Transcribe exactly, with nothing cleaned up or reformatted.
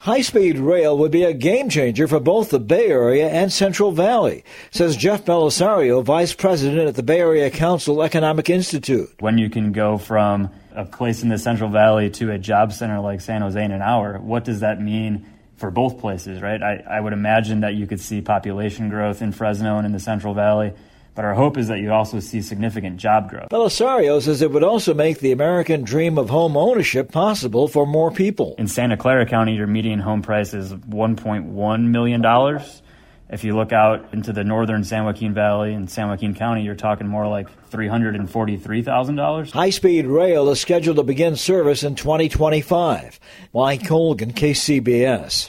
High-speed rail would be a game-changer for both the Bay Area and Central Valley, says Jeff Belisario, vice president at the Bay Area Council Economic Institute. When you can go from a place in the Central Valley to a job center like San Jose in an hour, what does that mean for both places, right? I, I would imagine that you could see population growth in Fresno and in the Central Valley, but our hope is that you also see significant job growth. Belisario says it would also make the American dream of home ownership possible for more people. In Santa Clara County, your median home price is one point one million dollars. If you look out into the northern San Joaquin Valley and San Joaquin County, you're talking more like three hundred forty-three thousand dollars. High-speed rail is scheduled to begin service in twenty twenty-five. Mike Colgan, K C B S.